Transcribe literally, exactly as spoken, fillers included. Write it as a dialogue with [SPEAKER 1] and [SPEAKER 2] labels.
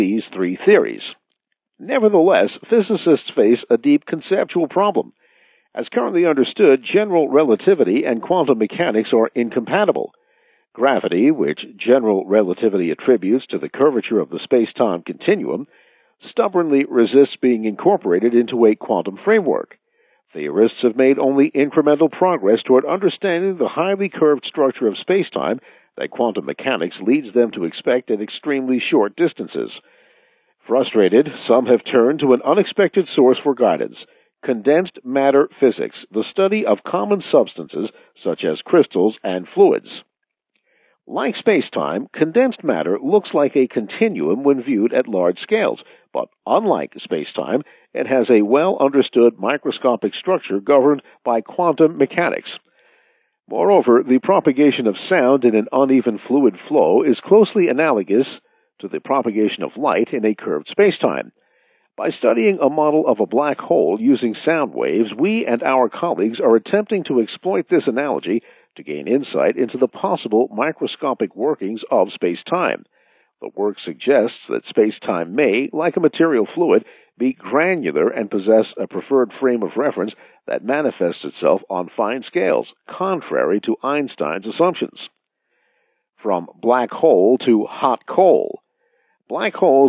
[SPEAKER 1] these three theories. Nevertheless, physicists face a deep conceptual problem. As currently understood, general relativity and quantum mechanics are incompatible. Gravity, which general relativity attributes to the curvature of the space-time continuum, stubbornly resists being incorporated into a quantum framework. Theorists have made only incremental progress toward understanding the highly curved structure of spacetime that quantum mechanics leads them to expect at extremely short distances. Frustrated, some have turned to an unexpected source for guidance: condensed matter physics, the study of common substances such as crystals and fluids. Like spacetime, condensed matter looks like a continuum when viewed at large scales, but unlike spacetime, it has a well-understood microscopic structure governed by quantum mechanics. Moreover, the propagation of sound in an uneven fluid flow is closely analogous to the propagation of light in a curved spacetime. By studying a model of a black hole using sound waves, we and our colleagues are attempting to exploit this analogy to gain insight into the possible microscopic workings of spacetime. The work suggests that spacetime may, like a material fluid, be granular and possess a preferred frame of reference that manifests itself on fine scales, contrary to Einstein's assumptions. From black hole to hot coal. Black holes